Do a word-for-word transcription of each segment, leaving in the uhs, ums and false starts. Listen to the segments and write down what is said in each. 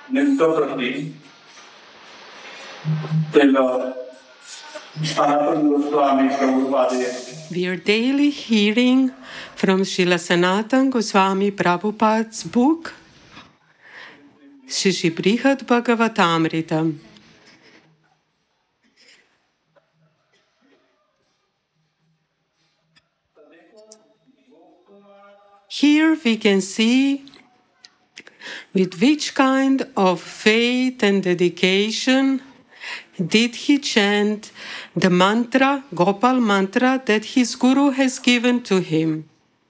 Nistopati della Sanatana Goswami Prabhupada. We are daily hearing from Srila Sanatana Goswami Prabhupada's book, Shri Brihad Bhagavatamrita. Here we can see with which kind of faith and dedication did he chant the mantra, Gopal mantra, that his guru has given to him.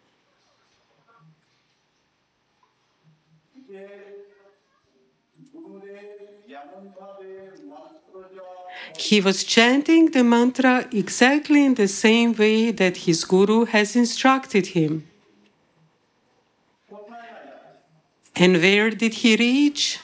He was chanting the mantra exactly in the same way that his guru has instructed him. And where did he reach?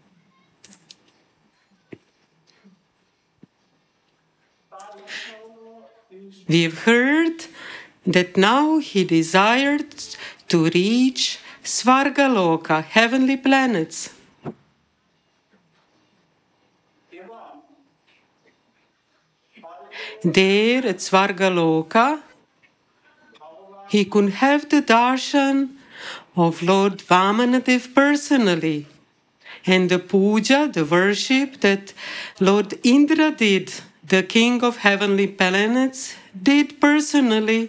We've heard that now he desired to reach Svargaloka, heavenly planets. There at Svargaloka, he could have the darshan of Lord Vamanadev personally, and the puja, the worship that Lord Indra did, the king of heavenly planets, did personally.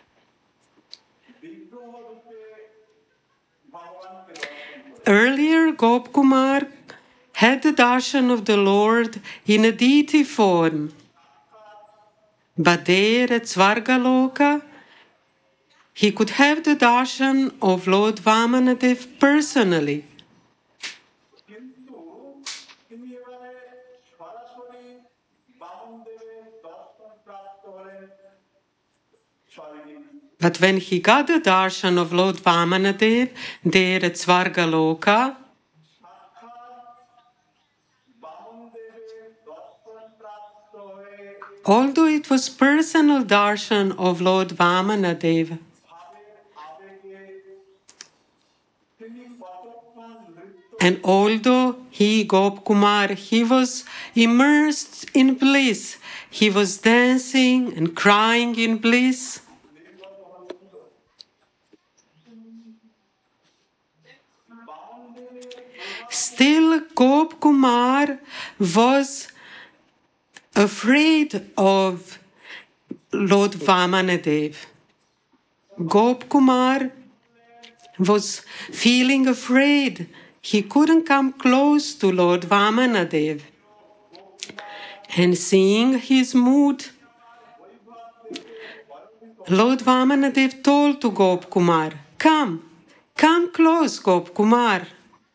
Earlier, Gopkumar had the darshan of the Lord in a deity form, but there at Svargaloka, he could have the darshan of Lord Vamanadev personally. But when he got the darshan of Lord Vamanadev there at Svargaloka, although it was personal darshan of Lord Vamanadev, and although he, Gopkumar, he was immersed in bliss, he was dancing and crying in bliss, still Gopkumar was afraid of Lord Vamanadev. Gopkumar was feeling afraid. He couldn't come close to Lord Vamanadev. And seeing his mood, Lord Vamanadev told to Gopkumar, "Come, come close, Gopkumar."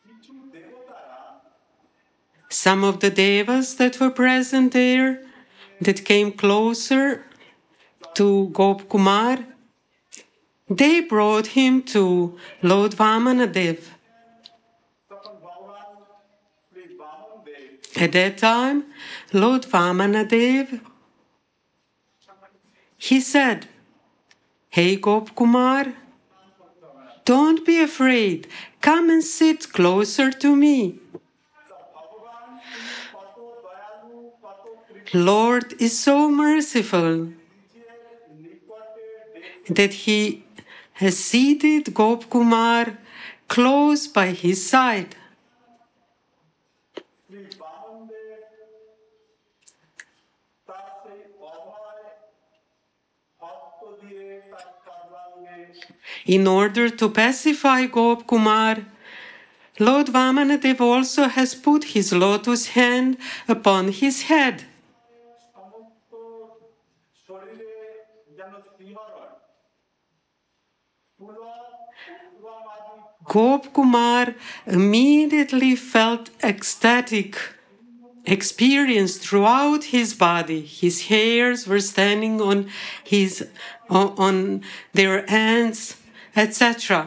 Some of the devas that were present there, that came closer to Gopkumar, they brought him to Lord Vamanadev. At that time, Lord Vamanadev, he said, "Hey Gopkumar, don't be afraid. Come and sit closer to me. Lord is so merciful that he has seated Gopkumar close by his side." In order to pacify Gopkumar, Lord Vamanadev also has put his lotus hand upon his head. Gopkumar immediately felt ecstatic experience throughout his body. His hairs were standing on his on their hands, et cetera.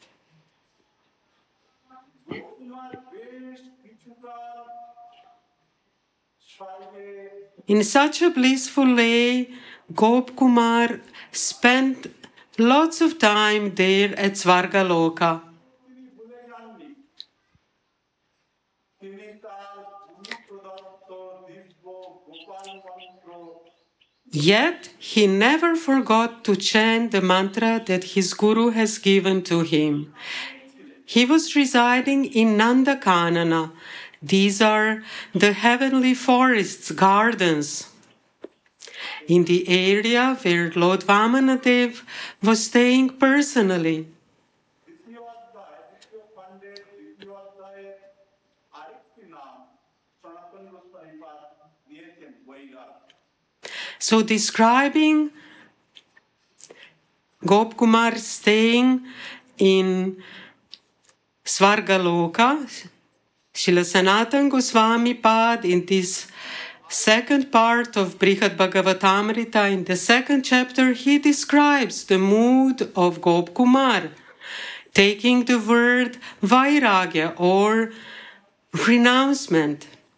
In such a blissful way, Gopkumar spent lots of time there at Svargaloka. তিনি তার গুরু প্রদত্ত দিব্য গোপাল মন্ত্র Yet he never forgot to chant the mantra that his guru has given to him. He was residing in Nandakanana. These are the heavenly forests, gardens, in the area where Lord Vamanadev was staying personally. দ্বিতীয় অধ্যায় দ্বিতীয় খণ্ডের দ্বিতীয় অধ্যায়ের আরেকটি নাম সনাতন গোস্বামী পাদ দিয়েছেন Bairag. So describing Gopkumar staying in Svargaloka, Srila Sanatana Goswami Pad in this second part of Brihad Bhagavatamrita, in the second chapter, he describes the mood of Gopkumar, taking the word Vairagya or renouncement.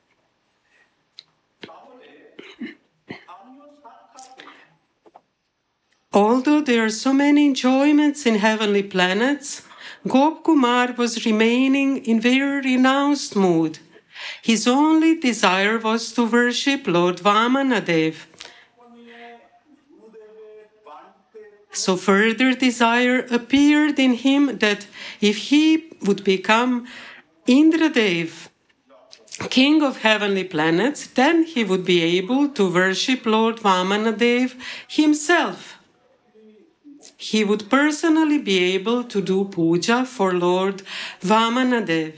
Although there are so many enjoyments in heavenly planets, Gopkumar was remaining in very renounced mood. His only desire was to worship Lord Vamanadev. So further desire appeared in him that if he would become Indradev, king of heavenly planets, then he would be able to worship Lord Vamanadev himself. He would personally be able to do puja for Lord Vamanadev.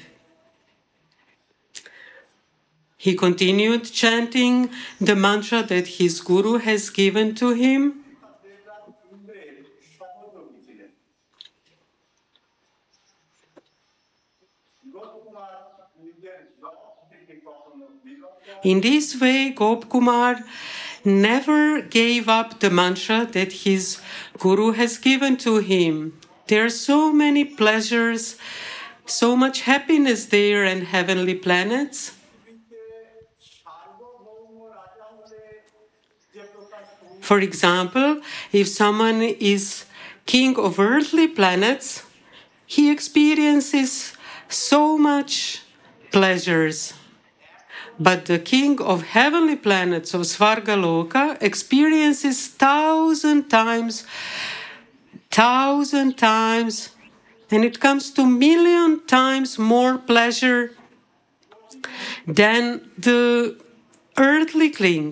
He continued chanting the mantra that his guru has given to him. In this way, Gopkumar never gave up the mantra that his guru has given to him. There are so many pleasures, so much happiness there in heavenly planets. For example, if someone is king of earthly planets, he experiences so much pleasures. But the king of heavenly planets of Svargaloka experiences thousand times, thousand times, and it comes to million times more pleasure than the earthly king.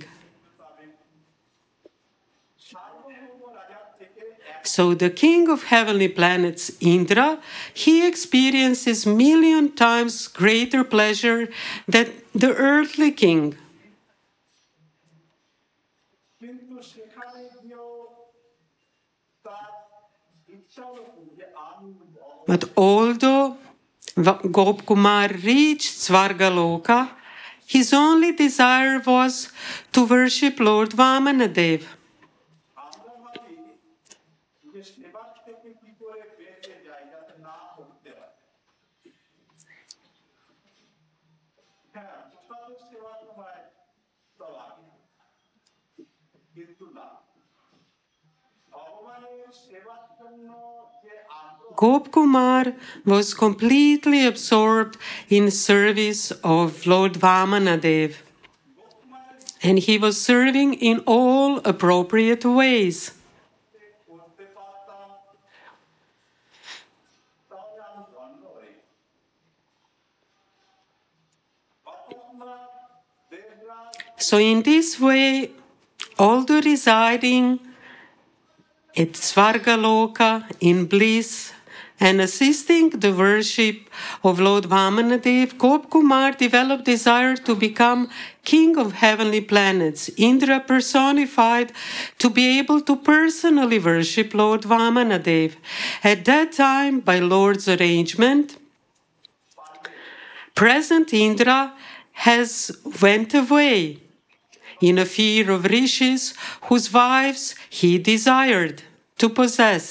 So the king of heavenly planets, Indra, he experiences million times greater pleasure than the earthly king. But although Gopkumar reached Svargaloka, his only desire was to worship Lord Vamanadev. Gopkumar was completely absorbed in service of Lord Vamanadev, and he was serving in all appropriate ways. So in this way, although residing at Svargaloka in bliss and assisting the worship of Lord Vamanadev, Gopkumar developed desire to become king of heavenly planets, Indra personified, to be able to personally worship Lord Vamanadev. At that time, by Lord's arrangement, present Indra has went away in a fear of rishis whose wives he desired to possess.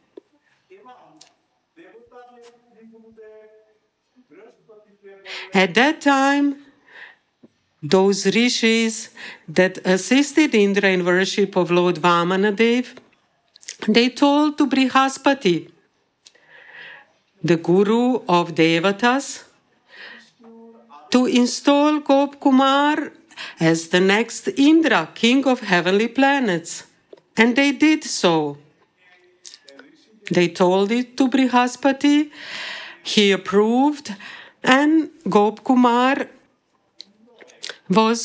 At that time, those rishis that assisted Indra in worship of Lord Vamanadev, they told to Brihaspati, the guru of Devatas, to install Gopkumar as the next Indra, king of heavenly planets. And they did so. They told it to Brihaspati, he approved, and Gopkumar was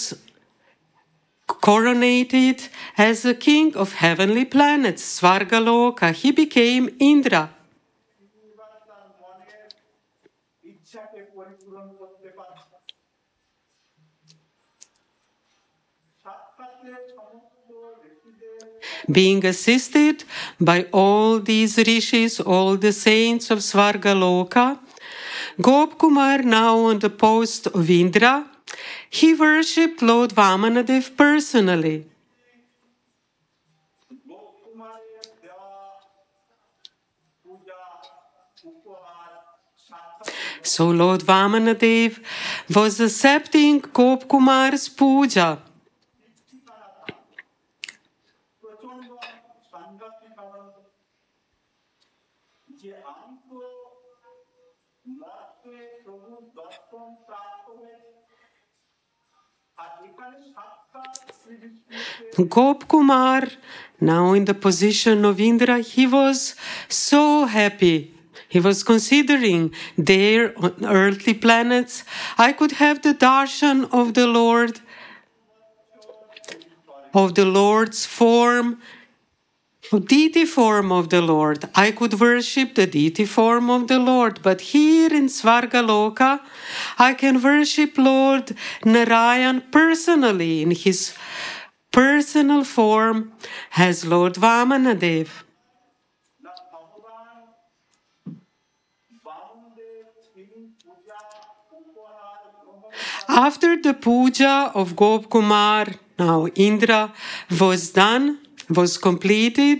coronated as the king of heavenly planets, Svargaloka. He became Indra. এবার তার মনের ইচ্ছাকে পরিপূরণ করতে পারছে। সাক্ষাতে সমস্ত ঋষিদের Being assisted by all these rishis, all the saints of Svargaloka, Gopkumar, now on the post of Indra, he worshipped Lord Vamanadev personally. গোপকুমারের দেওয়া পূজা উপহার সাক্ষাৎ So Lord Vamanadev was accepting Gopkumar's puja. প্রচন্ড সাংঘাতিক আনন্দ যে আমি তো মর্তে প্রভুর দর্শন প্রাপ্ত হয়েছে আর এখানে সাক্ষাৎ শ্রী বিষ্ণুকে Gopkumar, now in the position of Indra, he was so happy. He was considering there on earthly planets, I could have the darshan of the Lord, of the Lord's form, deity form of the Lord. I could worship the deity form of the Lord. But here in Svargaloka, I can worship Lord Narayan personally in his personal form as Lord Vamanadev. না ভগবান বামদেব তিনি পূজা উপহার গ্রহণ After the puja of Gopkumar, now Indra, was done, was completed,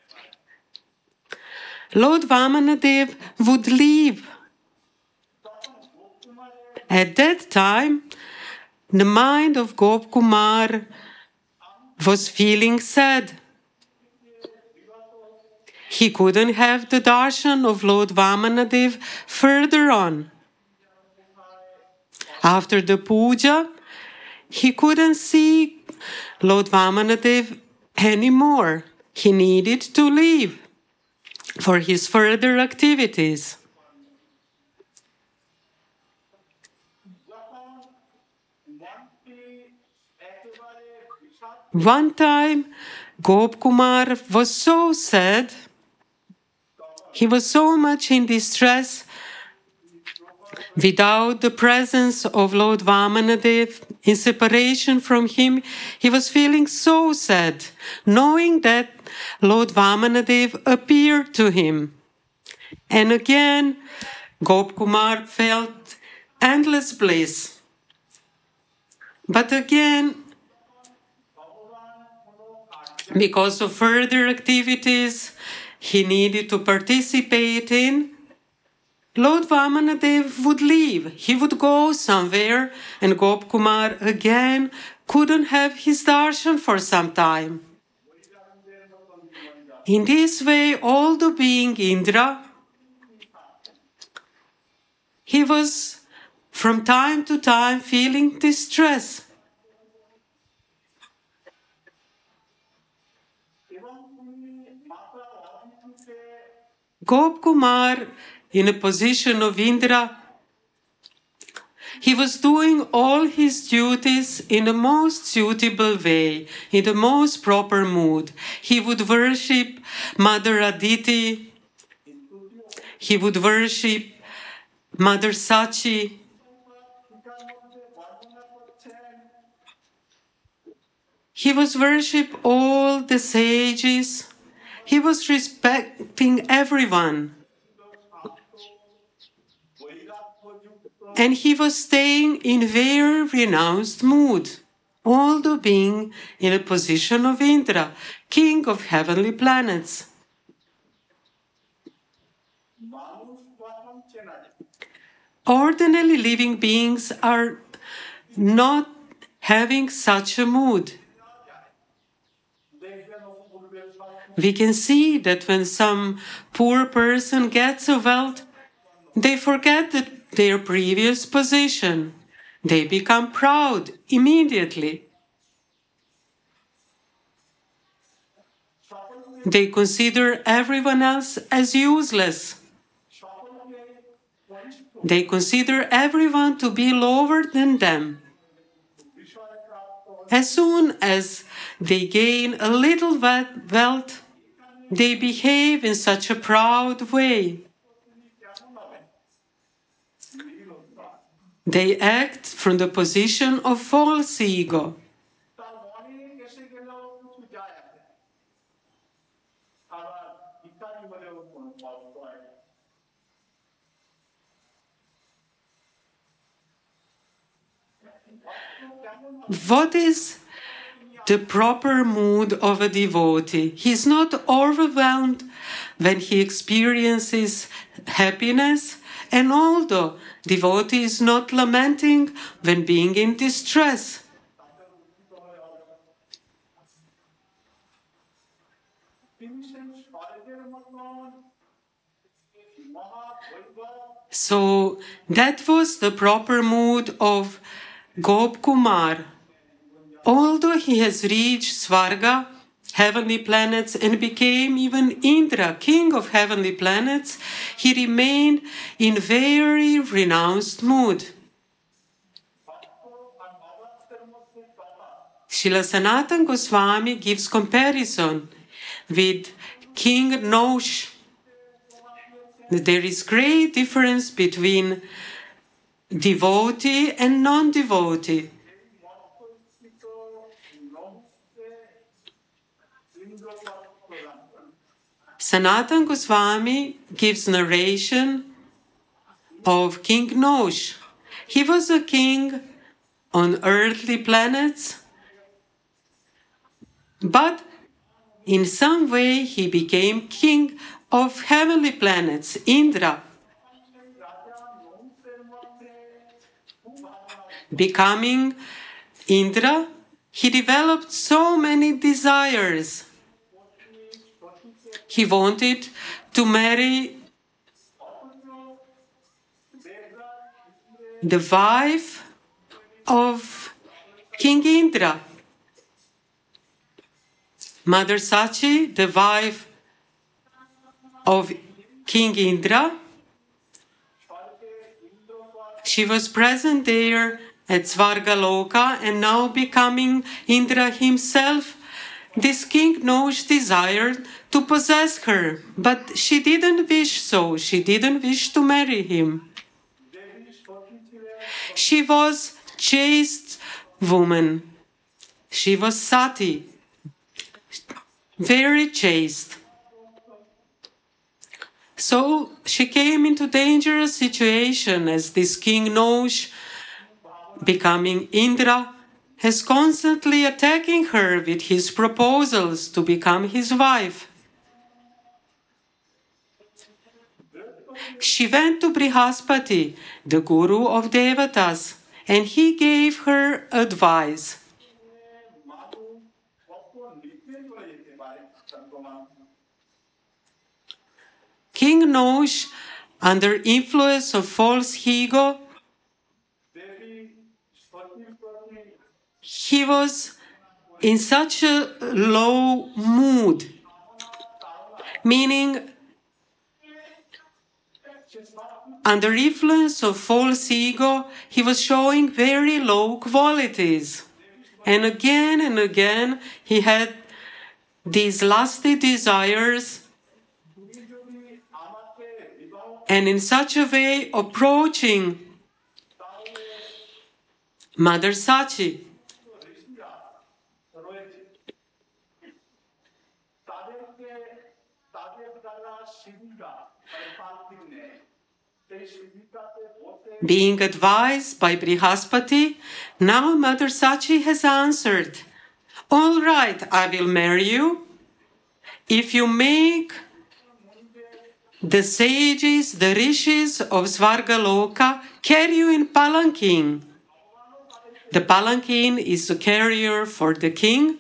Lord Vamanadev would leave. At that time, the mind of Gopkumar was feeling sad. He couldn't have the darshan of Lord Vamanadev further on. After the puja, he couldn't see Lord Vamanadev anymore. He needed to leave for his further activities. যখন মনটি একেবারে বিষাদ One time, Gopkumar was so sad. He was so much in distress. Without the presence of Lord Vamanadev, in separation from him, he was feeling so sad, knowing that Lord Vamanadev appeared to him. And again, Gopkumar felt endless bliss. But again, because of further activities he needed to participate in, Lord Vamanadev would leave. He would go somewhere, and Gopkumar again couldn't have his darshan for some time. In this way, although being Indra, he was from time to time feeling distress. এবং তিনি মাতা অদিতিকে Gopkumar, in a position of Indra, he was doing all his duties in the most suitable way, in the most proper mood. He would worship Mother Aditi, he would worship Mother Sachi, শিকার মধ্যে বর্ণনা করছেন he was worship all the sages, he was respecting everyone. বৈরাগ্যযুক্ত And he was staying in very renounced mood, although being in a position of Indra, king of heavenly planets. মানুষ প্রথম চেনা যায় Ordinarily living beings are not having such a mood. দেখবেন ও পূর্বের সব We can see that when some poor person gets a wealth, they forget that their previous position. They become proud immediately. They consider everyone else as useless. They consider everyone to be lower than them. As soon as they gain a little wealth, they behave in such a proud way. They act from the position of false ego. What is the proper mood of a devotee? He is not overwhelmed when he experiences happiness, and although devotee is not lamenting when being in distress. So that was the proper mood of Gop Kumar. Although he has reached Svarga, heavenly planets, and became even Indra, king of heavenly planets, he remained in very renounced mood. Srila Sanatana Goswami gives comparison with King Nosh. There is great difference between devotee and non-devotee. Sanatana Goswami gives narration of King Nosh. He was a king on earthly planets, but in some way he became king of heavenly planets, Indra. Becoming Indra, he developed so many desires. He wanted to marry the wife of King Indra. Mother Sachi, the wife of King Indra, she was present there at Svargaloka, and now becoming Indra himself, this king Nosh desired to possess her, but she didn't wish so. She didn't wish to marry him. She was chaste woman. She was sati, very chaste. So she came into dangerous situation as this king Nosh, becoming Indra, is constantly attacking her with his proposals to become his wife. She went to Brihaspati, the guru of Devatas, and he gave her advice. King Nosh, under influence of false ego, he was in such a low mood, meaning under influence of false ego, he was showing very low qualities. And again and again, he had these lusty desires, and in such a way approaching Mother Sachi. Being advised by Brihaspati, now Mother Sachi has answered, "All right, I will marry you if you make the sages, the rishis of Svargaloka carry you in palanquin." The palanquin is a carrier for the king.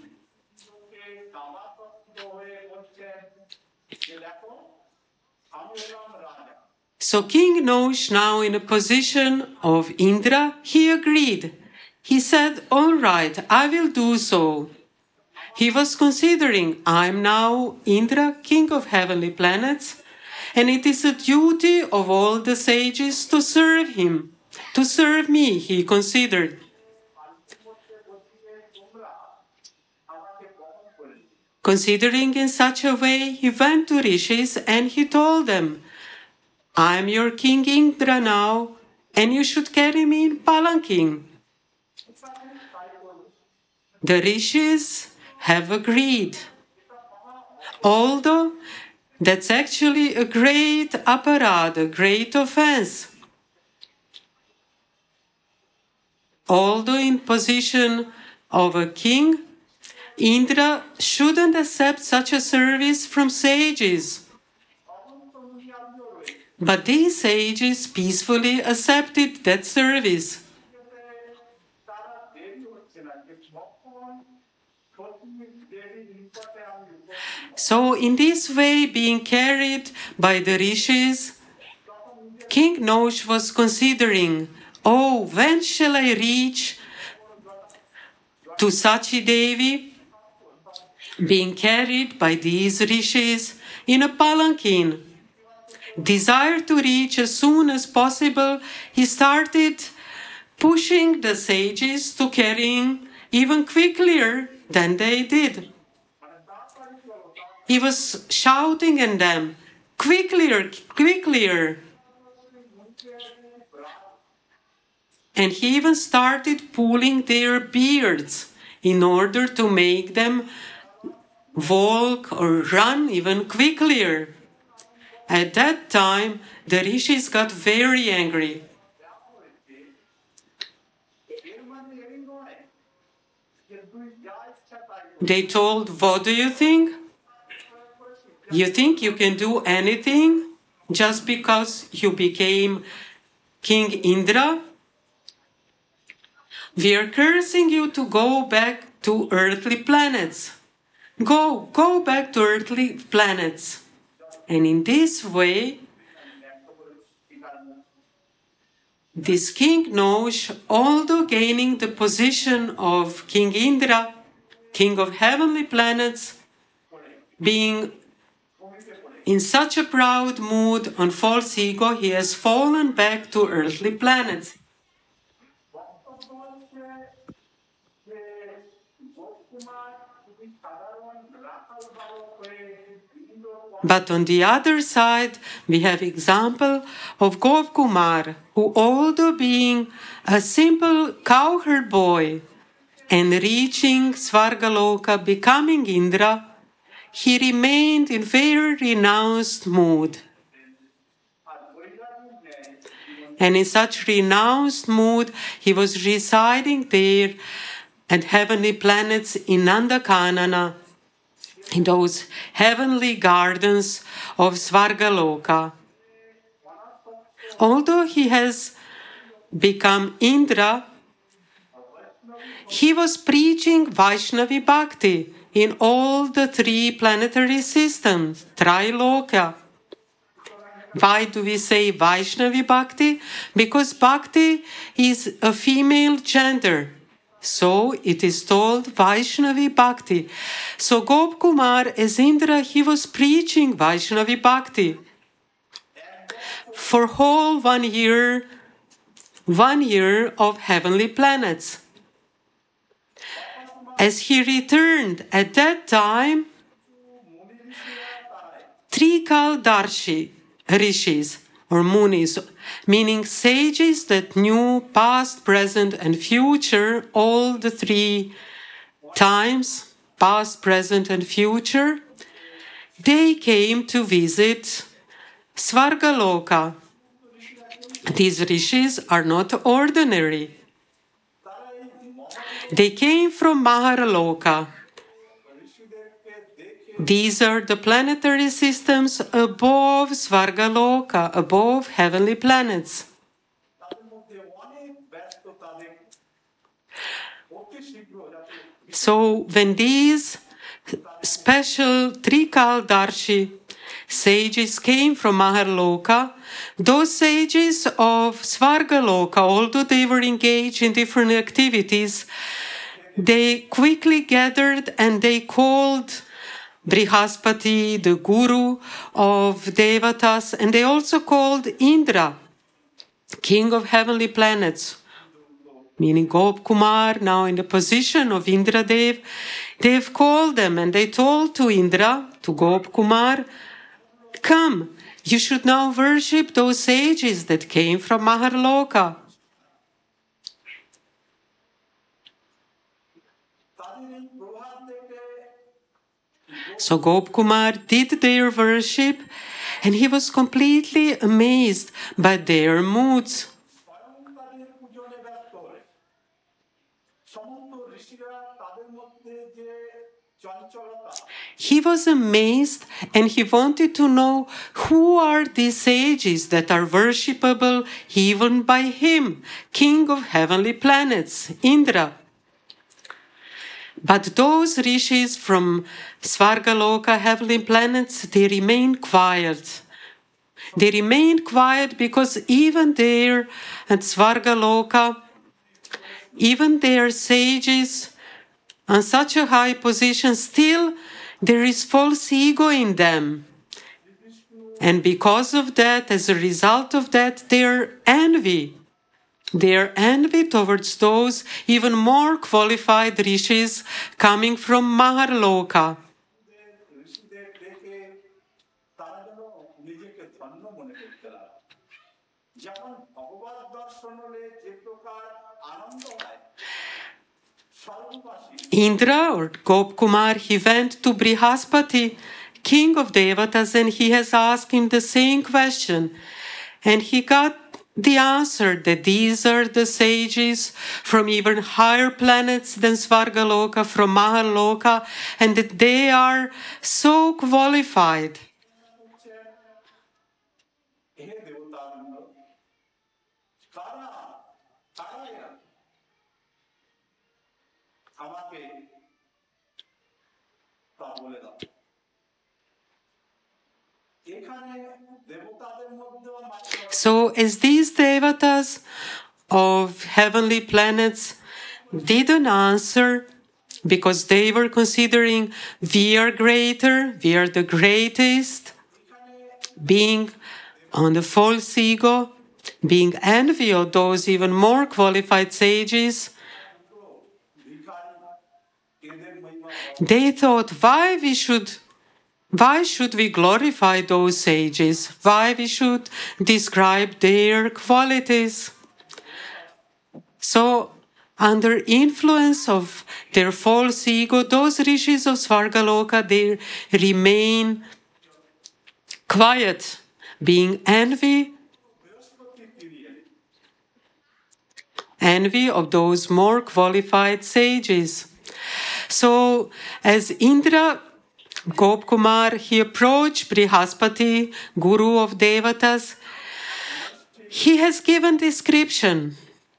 So King Nosh, now in a position of Indra, he agreed. He said, all right, I will do so. He was considering, I'm now Indra, king of heavenly planets, and it is a duty of all the sages to serve him, to serve me, he considered. Considering in such a way, he went to Rishis and he told them, I'm your king Indra now, and you should carry me in palanquin. The Rishis have agreed. Although that's actually a great aparad, a great offense. Although in position of a king, Indra shouldn't accept such a service from sages. But these sages peacefully accepted that service. So in this way, being carried by the rishis, King Nosh was considering, oh, when shall I reach to Sachi Devi? Being carried by these rishis in a palanquin. Desire to reach as soon as possible, he started pushing the sages to carrying even quicker than they did. He was shouting at them, quicker, quicker. And he even started pulling their beards in order to make them walk or run even quicker. At that time, the rishis got very angry. They told, what do you think? You think you can do anything just because you became King Indra? We are cursing you to go back to earthly planets. Go, go back to earthly planets. And in this way, this King Nosh, although gaining the position of King Indra, king of heavenly planets, being in such a proud mood on false ego, he has fallen back to earthly planets. But on the other side, we have example of Gop Kumar, who although being a simple cowherd boy and reaching Svargaloka, becoming Indra, he remained in very renounced mood. And in such renounced mood, he was residing there at heavenly planets in Nandakanana, in those heavenly gardens of Svargaloka. Although he has become Indra, he was preaching Vaishnavi Bhakti in all the three planetary systems, Triloka. Why do we say Vaishnavi Bhakti? Because Bhakti is a female gender. So it is told Vaishnavi Bhakti. So Gop Kumar as Indra, he was preaching Vaishnavi Bhakti. For whole one year, one year of heavenly planets. As he returned at that time, Trikaldarshi rishis or munis, meaning sages that knew past, present, and future, all the three times, past, present, and future, they came to visit Svargaloka. These rishis are not ordinary. They came from Maharaloka. These are the planetary systems above Svargaloka, above heavenly planets. So when these special Trikaldarshi sages came from Maharloka, those sages of Svargaloka, although they were engaged in different activities, they quickly gathered and they called Brihaspati, the guru of Devatas, and they also called Indra, king of heavenly planets, meaning Gop Kumar, now in the position of Indra Dev. They've called them and they told to Indra, to Gop Kumar, come, you should now worship those sages that came from Maharloka. So Gop Kumar did their worship and he was completely amazed by their moods. He was amazed and he wanted to know who are these sages that are worshipable even by him, king of heavenly planets, Indra. But those rishis from Svargaloka, heavenly planets, they remained quiet. They remained quiet because even there at Svargaloka, even their sages on such a high position, still there is false ego in them. And because of that, as a result of that, their envy. Their envy towards those even more qualified rishis coming from Maharloka. Indra or Gop Kumar, he went to Brihaspati, king of Devatas, and he has asked him the same question. And he got the answer that these are the sages from even higher planets than Svargaloka, from Maharloka, and that they are so qualified. So as these devatas of heavenly planets didn't answer because they were considering we are greater, we are the greatest, being on the false ego, being envy of those even more qualified sages, they thought why we should why should we glorify those sages? Why we should describe their qualities? So, under influence of their false ego, those rishis of Svargaloka, they remain quiet, being envy, envy of those more qualified sages. So, as Indra Gop Kumar, he approached Brihaspati, guru of Devatas. He has given description.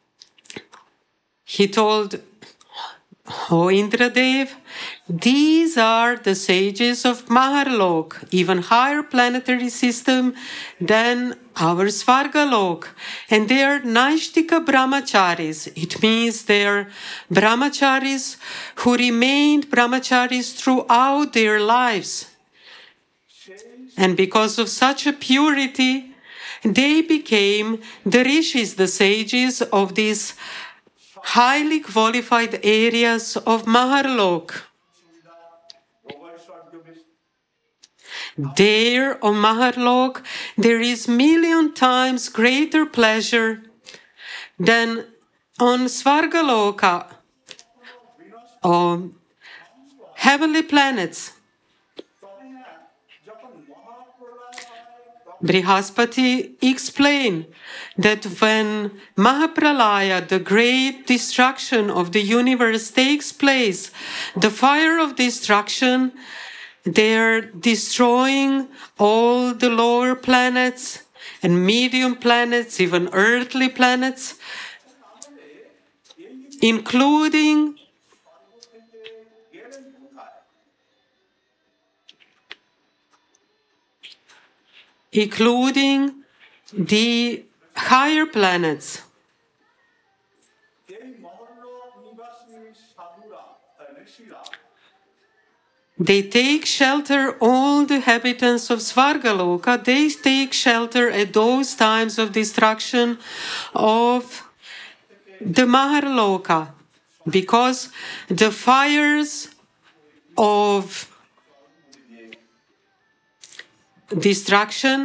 He told, O Indradev, these are the sages of Maharlok, even higher planetary system than our Svargalok. And they are Naishtika Brahmacharis. It means they are Brahmacharis who remained Brahmacharis throughout their lives. And because of such a purity, they became the rishis, the sages of these highly qualified areas of Maharlok. There on Maharlok, there is million times greater pleasure than on Svargaloka, on heavenly planets. Brihaspati explained that when Mahapralaya, the great destruction of the universe, takes place, the fire of destruction, they're destroying all the lower planets and medium planets, even earthly planets, including including the higher planets. এই মহল্লক নিবাসী সাধুরা ঋষিরা They take shelter, all the inhabitants of Svargaloka, they take shelter at those times of destruction of the Maharloka, because the fires of destruction,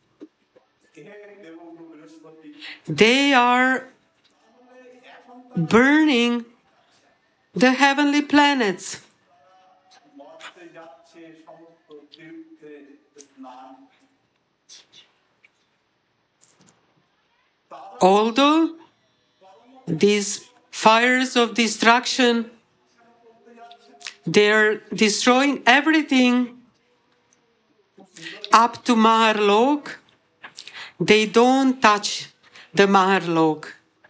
they are burning the heavenly planets. মর্তে যাচ্ছে সমস্ত তীর্থে স্নান Although these fires of destruction, they're destroying everything up to Maharlok, they don't touch the Maharlok.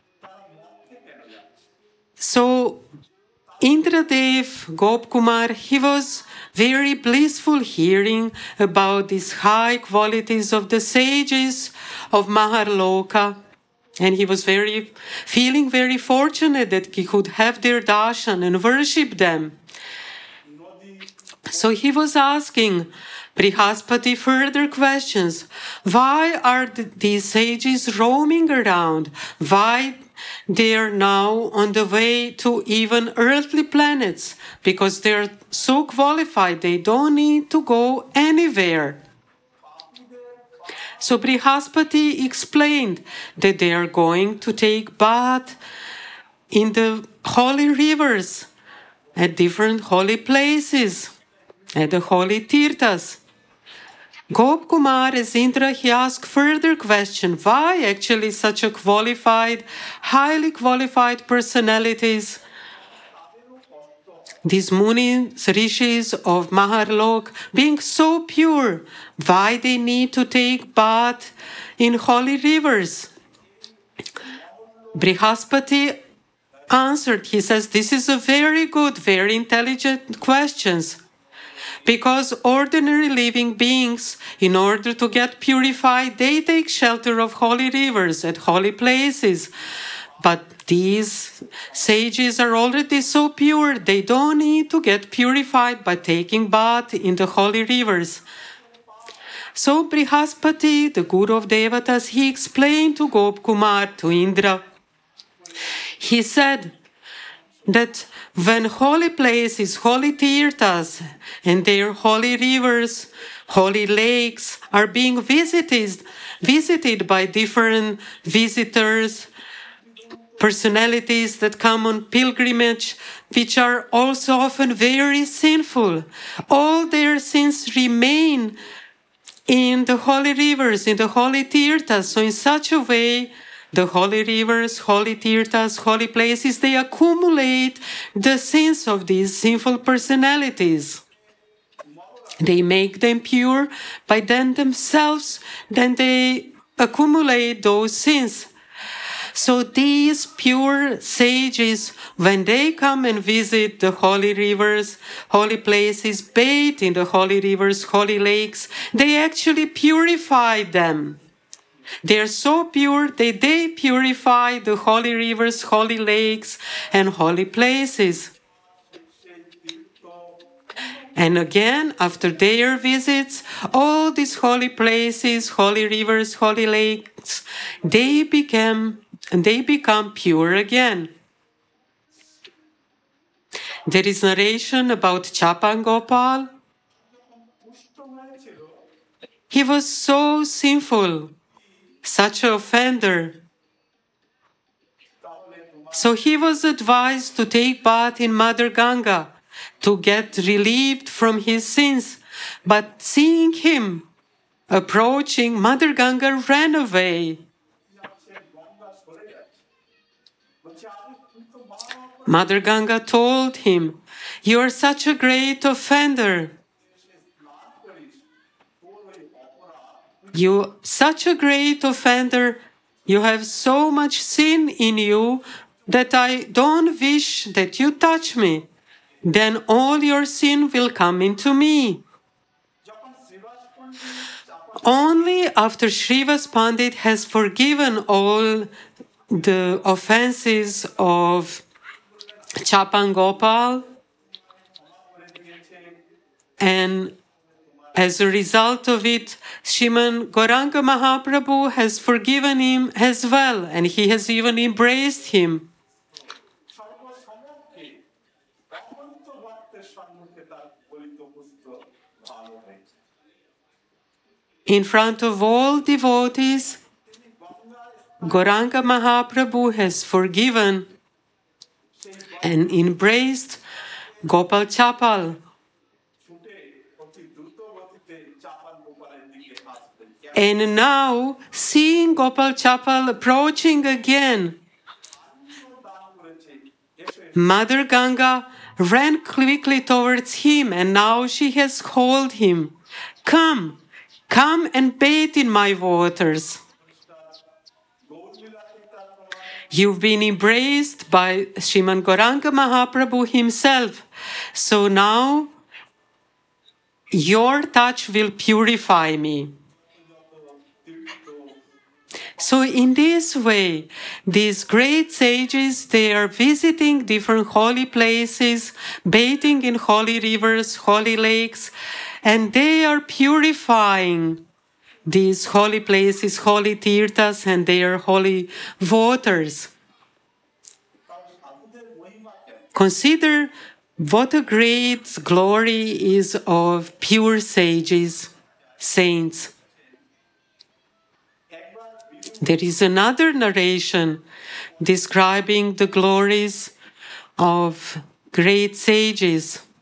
So Indradev Gopkumar, he was very blissful hearing about these high qualities of the sages of Maharloka, and he was very feeling very fortunate that he could have their darshan and worship them. So he was asking Brihaspati further questions. Why are th- these sages roaming around? Why they are now on the way to even earthly planets? Because they are so qualified, they don't need to go anywhere. So Brihaspati explained that they are going to take bath in the holy rivers, at different holy places, at the holy tirthas. Gopkumar, as Indra, he asked further question, why actually such a qualified, highly qualified personalities, these munis, rishis of Maharlok, being so pure, why they need to take bath in holy rivers? Brihaspati answered, he says, this is a very good, very intelligent questions. Because ordinary living beings, in order to get purified, they take shelter of holy rivers at holy places. But these sages are already so pure, they don't need to get purified by taking bath in the holy rivers. So Brihaspati, the guru of Devatas, he explained to Gopkumar, to Indra, he said that when holy places, holy tirthas, and their holy rivers, holy lakes are being visited, visited by different visitors, personalities that come on pilgrimage, which are also often very sinful, all their sins remain in the holy rivers, in the holy tirthas. So in such a way, the holy rivers, holy tirthas, holy places, they accumulate the sins of these sinful personalities. They make them pure, by then themselves, then they accumulate those sins. So these pure sages, when they come and visit the holy rivers, holy places, bathe in the holy rivers, holy lakes, they actually purify them. They are so pure that they purify the holy rivers, holy lakes, and holy places. And again, after their visits, all these holy places, holy rivers, holy lakes, they become they become pure again. There is narration about Chapan Gopal. He was so sinful, such an offender. So he was advised to take bath in Mother Ganga to get relieved from his sins. But seeing him approaching, Mother Ganga ran away. Mother Ganga told him, "You are such a great offender. You such a great offender. You have so much sin in you that I don't wish that you touch me. Then all your sin will come into me." Only after Srivas Pandit has forgiven all the offenses of Chapan Gopal, and as a result of it, Sriman Gauranga Mahaprabhu has forgiven him as well, and he has even embraced him. সর্বসমক্ষে অনন্ত ভক্তের সম্মুখে তার বলিত পুত্র ভালো হয়েছে। In front of all devotees, Gauranga Mahaprabhu has forgiven and embraced Gopal Chapal. ছুটে অতি দ্রুত গতিতে চাপান গোপালের দিকে আসতেন। And now, seeing Gopal Chapal approaching again, দান করেছে এসে Mother Ganga ran quickly towards him, and now she has called him, "Come, come and bathe in my waters. গৌরলীলাকে তার প্রমাণ You've been embraced by Sriman Gauranga Mahaprabhu himself. So now your touch will purify me." Tirtha So in this way, these great sages, they are visiting different holy places, bathing in holy rivers, holy lakes, and they are purifying these holy places, holy tirthas, and their holy waters. তার সাধুদের মহিমা কেন? Consider what a great glory is of pure sages, saints. একবার There is another narration describing the glories of great sages.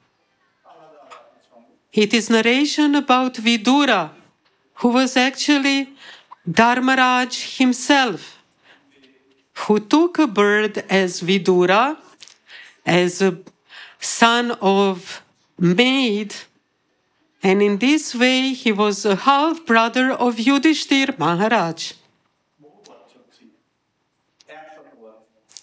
It is narration about Vidura, who was actually Dharmaraj himself, who took a bird as Vidura, as a son of maid, and in this way he was a half brother of Yudhishthir Maharaj. বহু বছর ছিল একশত বছর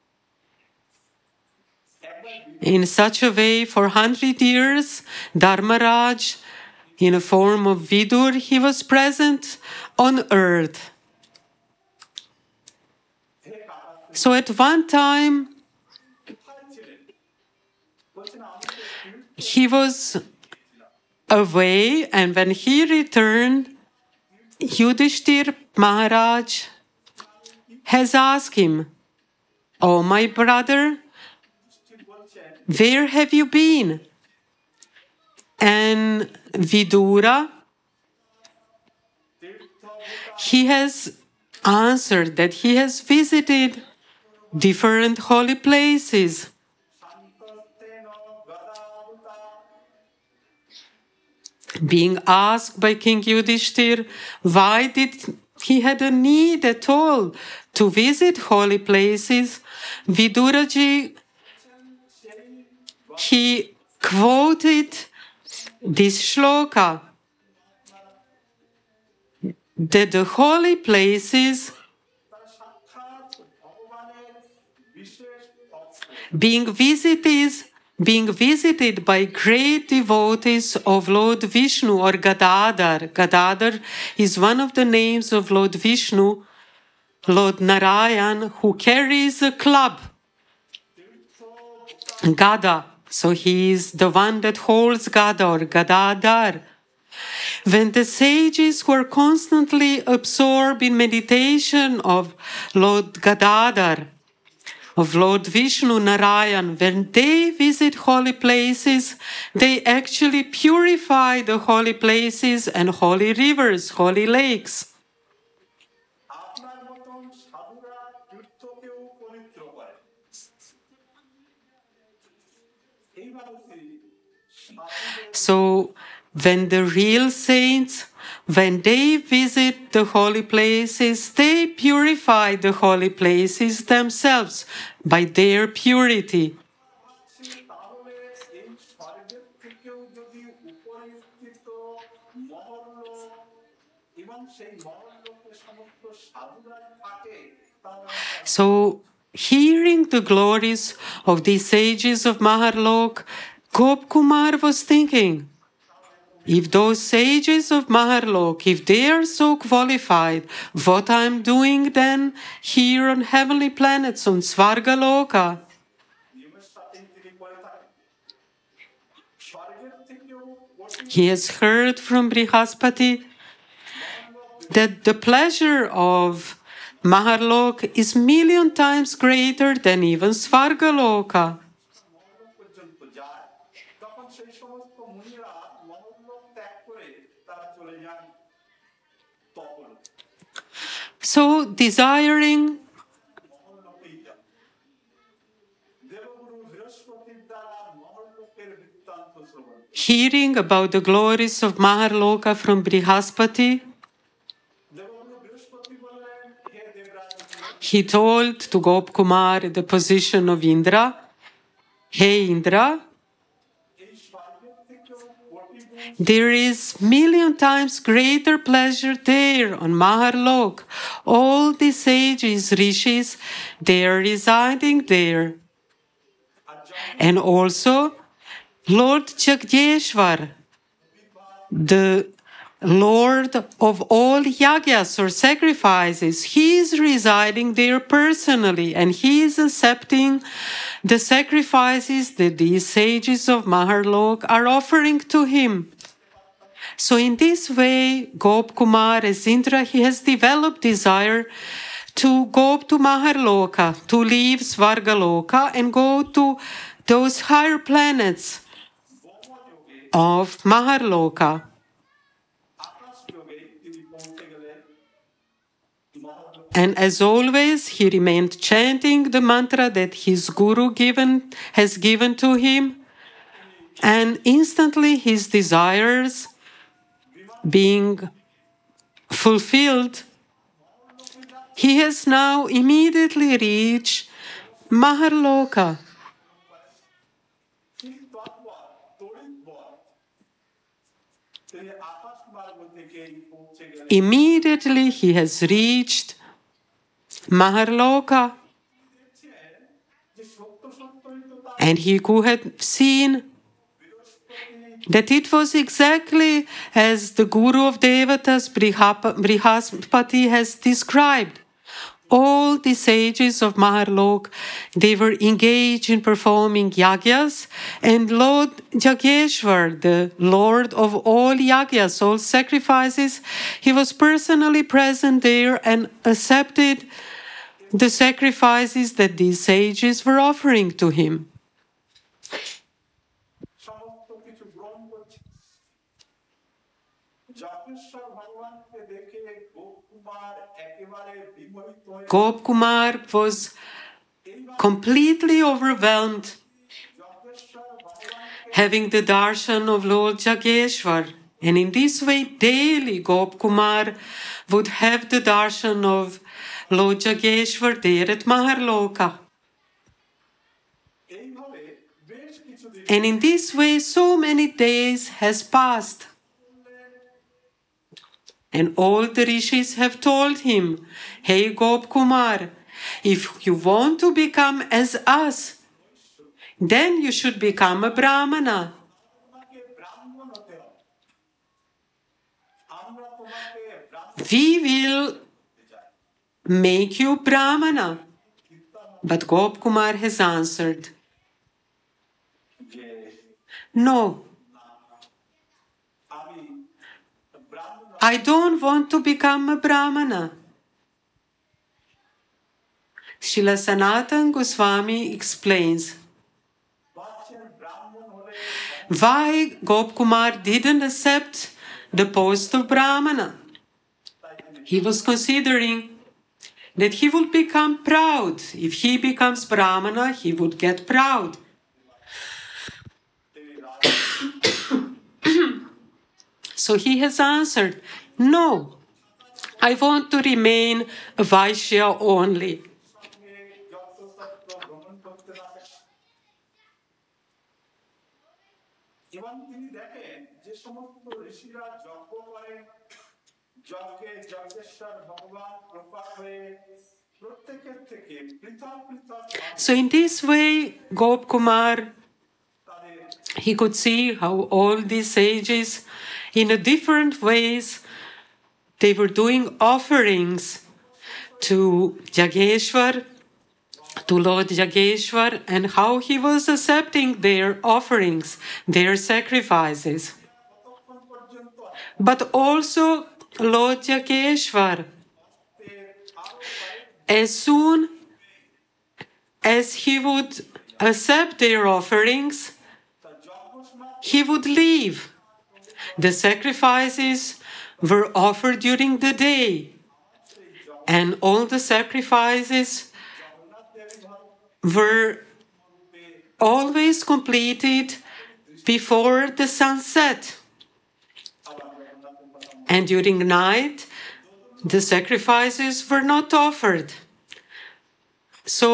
একবার In such a way, for hundred years, Dharmaraj, in a form of Vidur, he was present on earth. So at one time, কোথায় ছিলেন? বলছেন আমি তো তীর্থ he was away, and when he returned, Yudhishthir Maharaj has asked him, "Oh, my brother, বলছেন where have you been?" And Vidura, Tirtha he has answered that he has visited different holy places. শান্তস্তেন গদাবুতা Being asked by King Yudhishthir why did he had a need at all to visit holy places, Viduraji, he quoted this shloka that the holy places তারা সাক্ষাৎ ভগবানের বিশেষ ভক্ত being visited being visited by great devotees of Lord Vishnu or Gadadhar. Gadadhar is one of the names of Lord Vishnu, Lord Narayan, who carries a club, Gada. So he is the one that holds Gada or Gadadhar. When the sages were constantly absorbed in meditation of Lord Gadadhar, of Lord Vishnu Narayan, when they visit holy places, they actually purify the holy places and holy rivers, holy lakes. আপনার মতন সাধুরা তীর্থকেও পবিত্র করে এইবার হচ্ছে সাধুদের So, when the real saints, when they visit the holy places, they purify the holy places themselves by their purity. ভাবছি তাহলে এই স্বর্গের থেকেও যদি উপরে স্থিত মহল্লোক এবং সেই মহল্লোকে সমস্ত সাধুরা থাকে তাহলে So, hearing the glories of these sages of Maharlok, Gop Kumar was thinking, if those sages of Maharlok, if they are so qualified, what I'm doing then here on heavenly planets, on Svargaloka? নিয়মের সাথেই তিনি করে থাকেন। স্বর্গের থেকেও কঠিন He has heard from Brihaspati that the pleasure of Maharlok is million times greater than even Svargaloka. মহল্লোক পর্যন্ত যায়, তখন সেই সমস্ত মুনিরা মহল্লোক ত্যাগ করে তারা চলে যান তপন So, desiring মহল্লোকেই যান। দেবগুরু বৃহস্পতির দ্বারা মহল্লোকের বৃত্তান্ত শ্রবণ hearing about the glories of Maharloka from Brihaspati, দেবগুরু বৃহস্পতি বললেন, হে Debraj Indra, he told to Gopkumar the position of Indra, Hey Indra, এই স্বর্গের থেকেও কোটি গুণ there is million times greater pleasure there on Maharlok. All the sages, rishis, they are residing there. আর যখন And also Lord Jagdeshwar, the Lord of all yagyas or sacrifices, he is residing there personally and he is accepting the sacrifices that these sages of Maharlok are offering to him. So in this way, Gop Kumar as Indra, he has developed desire to go to Maharloka, to leave Svargaloka and go to those higher planets of Maharloka. আকাশ যোগে তিনি পৌঁছে গেলেন মহল্লোক And as always, he remained chanting the mantra that his guru given has given to him, and instantly his desires being fulfilled, he has now immediately reached Maharloka. ঠিক তৎপর তড়িৎ পথ তিনি আকাশ মার্গ থেকে পৌঁছে গেলেন Immediately he has reached Maharloka, দেখছেন যে সত্য সত্যই তো তার and he could have seen that it was exactly as the Guru of Devatas, Brihapa- Brihaspati, has described. All the sages of Maharlok, they were engaged in performing yagyas, and Lord Jageshwar, the Lord of all yagyas, all sacrifices, he was personally present there and accepted the sacrifices that these sages were offering to him. সমস্ত কিছু গ্রহণ করছে যজ্ঞেশ্বর ভগবানকে দেখে গোপকুমার একেবারে বিমোহিত হয়ে Gopkumar was completely overwhelmed Yajneshwar ভগবানকে having the darshan of Lord Jageshwar. And in this way, daily Gopkumar would have the darshan of Lord Jageshwar there at Maharloka. এইভাবে বেশ কিছুদিন And in this way, so many days has passed. And all the rishis have told him, Hey Gopkumar, if you want to become as us, then you should become a Brahmana. তোমাকে ব্রাহ্মণ হতে হবে আমরা তোমাকে ব্রাহ্মণ We will make you Brahmana. But Gopkumar has answered, যে No, আমি ব্রাহ্মণ I don't want to become a Brahmana. Srila Sanatan Goswami explains পাচ্ছেন ব্রাহ্মণ হলে why Gopkumar didn't accept the post of Brahmana. He was considering that he would become proud. If he becomes Brahmana, he would get proud. তিনি রাজা So he has answered, No, I want to remain a Vaishya only. সঙ্গে যজ্ঞতত্ত্ব ভ্রমণ করতে থাকেন এবং তিনি দেখেন যে সমস্ত ঋষিরা যজ্ঞ করেন যজ্ঞে যজ্ঞেশ্বর ভগবান প্রকট হয়ে প্রত্যেকের থেকে পৃথক পৃথক So in this way, Gopkumar, তাদের he could see how all these sages, in a different ways, they were doing offerings to Yageshwar, to Lord Yageshwar, and how he was accepting their offerings, their sacrifices. কতক্ষণ পর্যন্ত But also Lord Yageshwar, আরো কয়েক as soon as he would accept their offerings, যজ্ঞ সমাপ্ত he would leave. The sacrifices were offered during the day, and all the sacrifices Jagannath দেবী ঘর were always completed before the sunset. আবার জগন্নাথের কথা মনে And during night, the sacrifices were not offered. So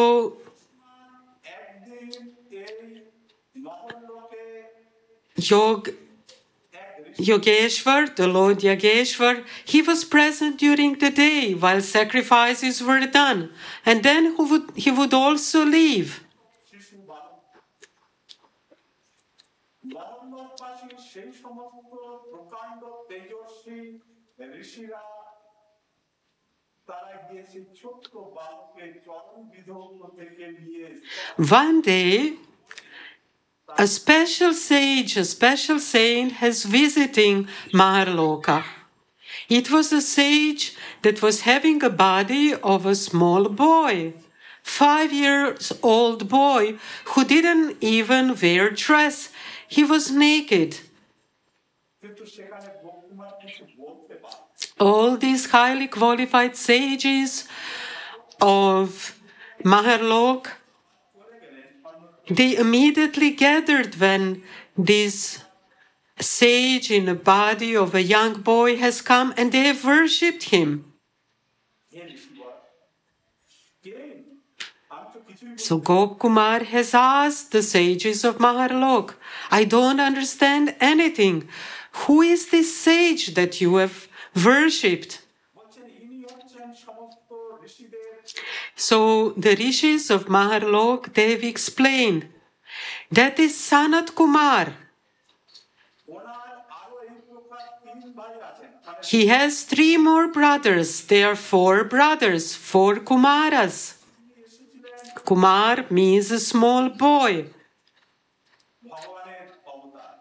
একদিন এই মহল্লকে Yog, এক Yogeshwar, the Lord Yageshwar, he was present during the day while sacrifices were done. And then he would, he would also leave. শিশু বালক মহল্লবাসী সেই সমস্ত প্রকাণ্ড তেজস্বী ঋষিরা তারা গিয়েছে ছোট্ট বালকের চরম বিধৌত থেকে নিয়ে One day, a special sage, a special saint has visiting Maharloka. It was a sage that was having a body of a small boy, five years old boy who didn't even wear dress. He was naked. কিন্তু সেখানে গোপকুমার কিছু বলতে পারে All these highly qualified sages of Maharlok, চলে গেলেন অন্য they immediately gathered when this sage in the body of a young boy has come, and they have worshipped him. হে ঋষি বল কে আমি তো কিছুই So Gopkumar has asked the sages of Maharlok, I don't understand anything. Who is this sage that you have worshipped? বলছেন ইনি হচ্ছেন সমস্ত ঋষিদের So the rishis of Maharlok, they've explained, that is Sanat Kumar. ওনার আরো এই প্রকার তিন ভাই আছেন মানে He has three more brothers. They are four brothers, four Kumaras. তিনি এসেছিলেন Kumar means a small boy. ভগবানের অবতার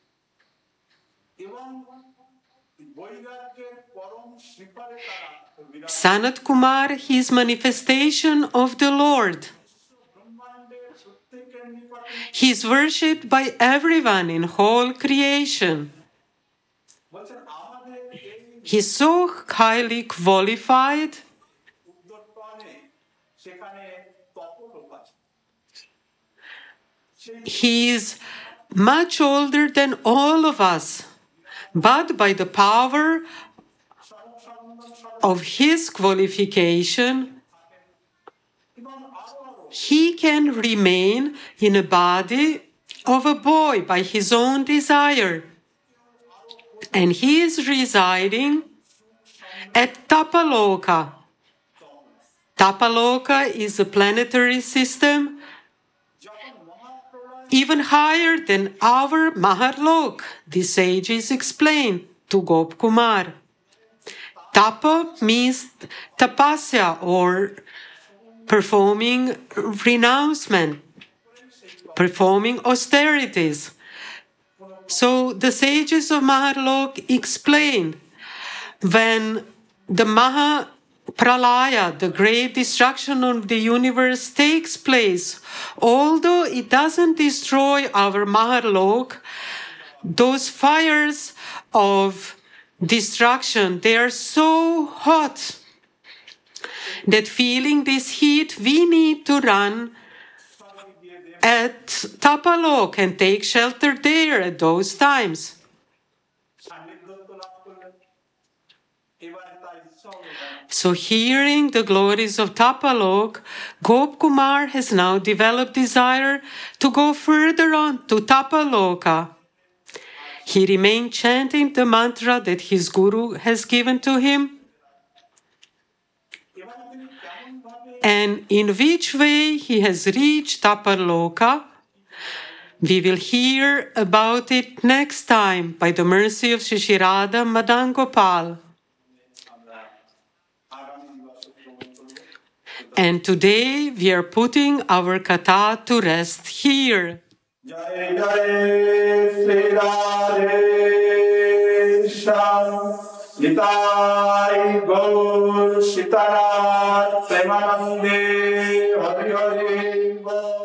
এবং বৈরাগ্যের পরম শিখরে তারা বিরাজ Sanat Kumar, his manifestation of the Lord. ব্রহ্মাণ্ডের প্রত্যেকের নিকটে He is worshipped by everyone in whole creation. বলছেন আমাদের এই He's so highly qualified. উদ্যোতনে সেখানে তপলোক আছে সেই He is much older than all of us. But by the power সর্বসাধারণ of his qualification, এবং আরো আরো he can remain in a body of a boy by his own desire. And he is residing at Tapaloka. Tapaloka is a planetary system যখন মহাপ্রলয় even higher than our Maharlok. The sages explain to Gopkumar. Tapa means tapasya or performing renouncement, performing austerities. So the sages of Maharlok explain when the Maha Pralaya, the great destruction of the universe, takes place, although it doesn't destroy our Maharlok, those fires of destruction, they are so hot that feeling this heat, we need to run at Tapalok and take shelter there at those times. সান্নিধ্যত্ব লাভ করলেন এবারে তার ইচ্ছা হলো যেন So, hearing the glories of Tapalok, Gopkumar has now developed desire to go further on to Tapaloka. He remained chanting the mantra that his guru has given to him. এবারে তিনি কেমন ভাবে And in which way he has reached Tapaloka, We will hear about it next time by the mercy of Shri Shri Radha Madan Gopal. আমরা আগামী দিবসে শ্রবণ করব। And today we are putting our katha to rest here. জয় জয় শ্রী রাধে শ্যাম নিতাই গৌর সীতানাথ প্রেমানন্দে হরি হরি বল।